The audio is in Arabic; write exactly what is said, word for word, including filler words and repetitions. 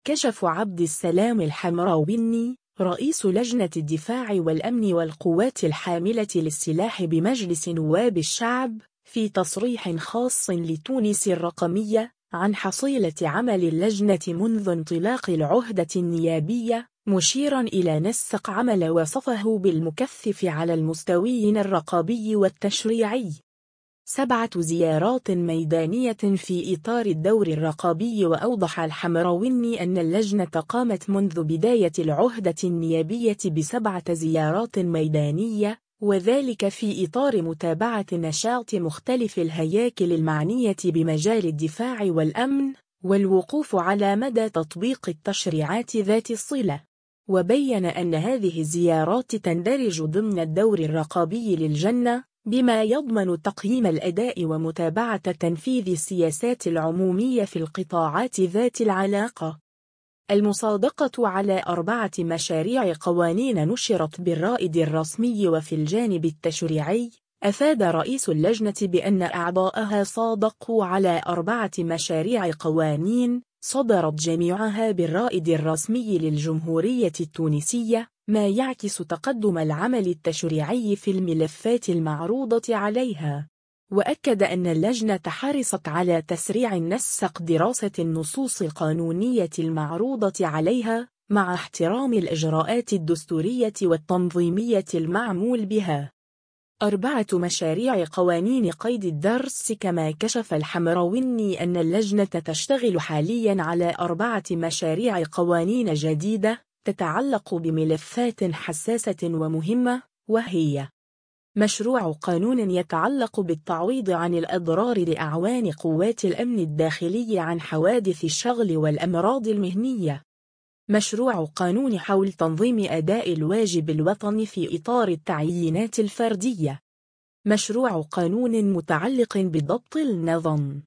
كشف عبد السلام الحمراوي رئيس لجنة الدفاع والأمن والقوات الحاملة للسلاح بمجلس نواب الشعب في تصريح خاص لتونس الرقمية عن حصيلة عمل اللجنة منذ انطلاق العهدة النيابية، مشيرا إلى نسق عمل وصفه بالمكثف على المستويين الرقابي والتشريعي. سبعة زيارات ميدانية في إطار الدور الرقابي. وأوضح الحمراوي أن اللجنة قامت منذ بداية العهدة النيابية بسبعة زيارات ميدانية، وذلك في إطار متابعة نشاط مختلف الهياكل المعنية بمجال الدفاع والأمن والوقوف على مدى تطبيق التشريعات ذات الصلة. وبين أن هذه الزيارات تندرج ضمن الدور الرقابي للجنة، بما يضمن تقييم الأداء ومتابعة تنفيذ السياسات العمومية في القطاعات ذات العلاقة. المصادقة على أربعة مشاريع قوانين نشرت بالرائد الرسمي. وفي الجانب التشريعي، أفاد رئيس اللجنة بأن أعضاءها صادقوا على أربعة مشاريع قوانين صدرت جميعها بالرائد الرسمي للجمهورية التونسية، ما يعكس تقدم العمل التشريعي في الملفات المعروضة عليها. وأكد أن اللجنة حرصت على تسريع نسق دراسة النصوص القانونية المعروضة عليها مع احترام الإجراءات الدستورية والتنظيمية المعمول بها. أربعة مشاريع قوانين قيد الدرس. كما كشف الحمراوي أن اللجنة تشتغل حاليا على أربعة مشاريع قوانين جديدة تتعلق بملفات حساسة ومهمة، وهي: مشروع قانون يتعلق بالتعويض عن الأضرار لأعوان قوات الأمن الداخلي عن حوادث الشغل والأمراض المهنية. مشروع قانون حول تنظيم أداء الواجب الوطني في إطار التعيينات الفردية. مشروع قانون متعلق بضبط النظام.